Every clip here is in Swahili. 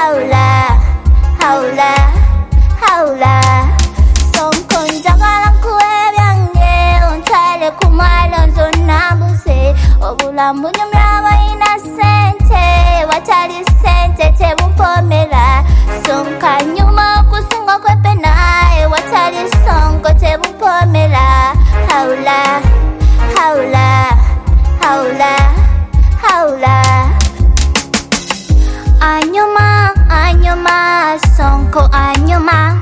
hawla, hawla, hawla. Sonko njagala nkuwebyange ontwale ku mwalo nzonnambuse. Obulamu bunyumya abalina ssente, watali ssente tebumpomera. Sonka nyuma okusinga okwepena, watali sonko tebumpomera. Hawla, hawla, hawla, hawla. Anyuma, anyuma, sonko anyuma.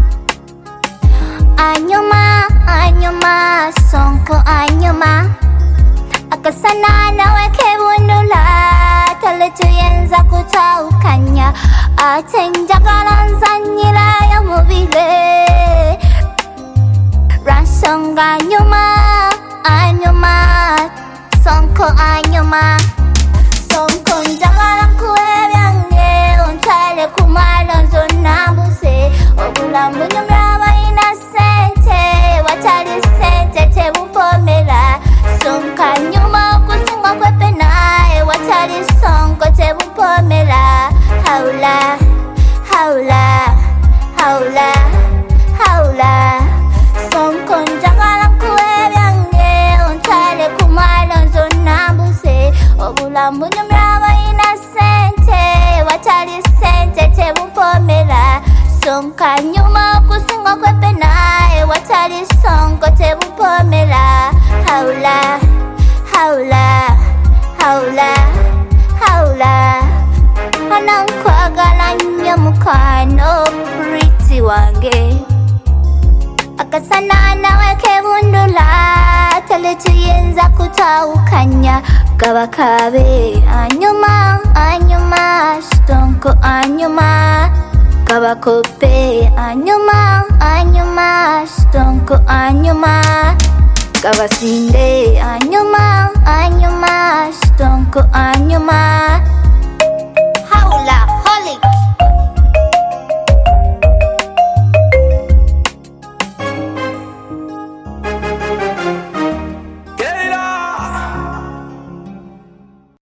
Anyuma, anyuma, sonko anyuma. Akasana nawe kebundula, tole tuyenza kutawukanya. Ate njagala nzanyirayo mu bire. Lwansonga anyuma, anyuma, sonko anyuma. Sonko njagala nkuwebyange ontwale ku mwalo nzonnambuse. Obulamu bunyumya abalina ssente, watali ssente tebumpomera. Sonka nyuma okusinga okwepena, watali sonko tebumpomera. Hawla, hawla, hawla, hawla. Sonko njagala nkuwebyange ontwale ku mwalo nzonnambuse. Obulamu bunyumya abalina ssente, watali ssente tebumpomera. Sonka nyuma okusinga okwepena, watali sonko tebumpomera. Hawla, hawla, hawla, hawla. Hana nkwagala nnyo mukwano pretty wange. Akasana nawe kebundula, tole tuyinza kutawukanya. Kaba kabe anyuma, anyuma, sonko anyuma. Kaba kope anyuma, anyuma, sonko anyuma. Kaba sinde anyuma, anyuma, sonko anyuma.